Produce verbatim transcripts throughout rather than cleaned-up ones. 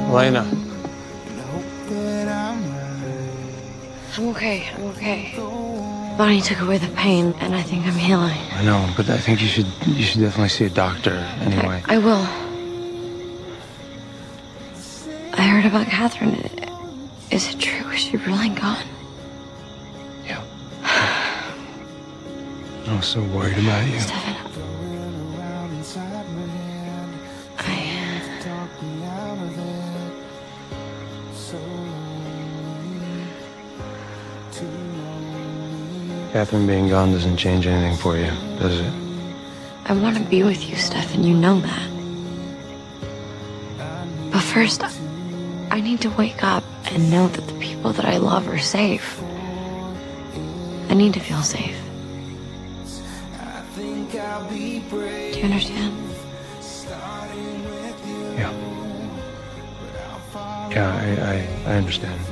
Elena. I'm okay. I'm okay. Bonnie took away the pain, and I think I'm healing. I know, but I think you should you should definitely see a doctor anyway. I, I will. I heard about Catherine. Is it true? Is she really gone? Yeah. I was so worried about you. Stefan. Catherine being gone doesn't change anything for you, does it? I want to be with you, Stefan. You know that. But first, I need to wake up and know that the people that I love are safe. I need to feel safe. Do you understand? Yeah. Yeah, I, I, I understand.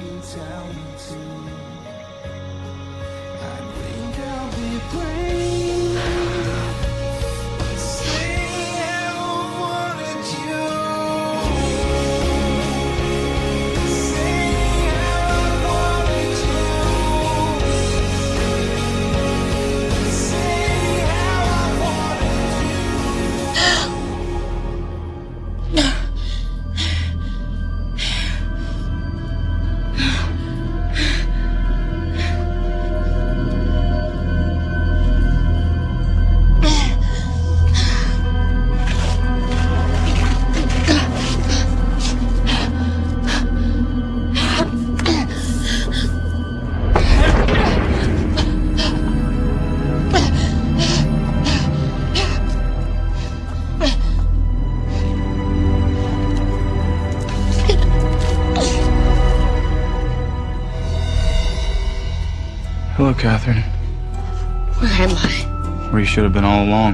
Hello, Catherine. Where am I? Where you should have been all along.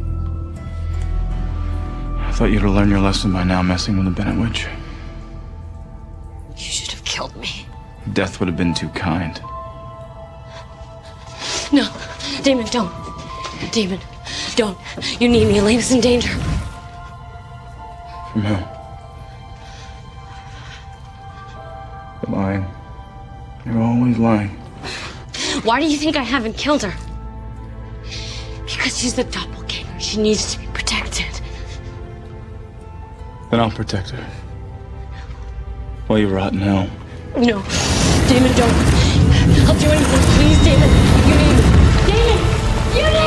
I thought you'd have learned your lesson by now, messing with the Bennett witch. You should have killed me. Death would have been too kind. No, Damon, don't. Damon, don't. You need me. Elena's in danger. From who? You're lying. You're always lying. Why do you think I haven't killed her? Because she's the doppelganger. She needs to be protected. Then I'll protect her. While you rot in hell. No. Damon, don't. I'll do anything. Please, Damon. You need me. Damon! You need me!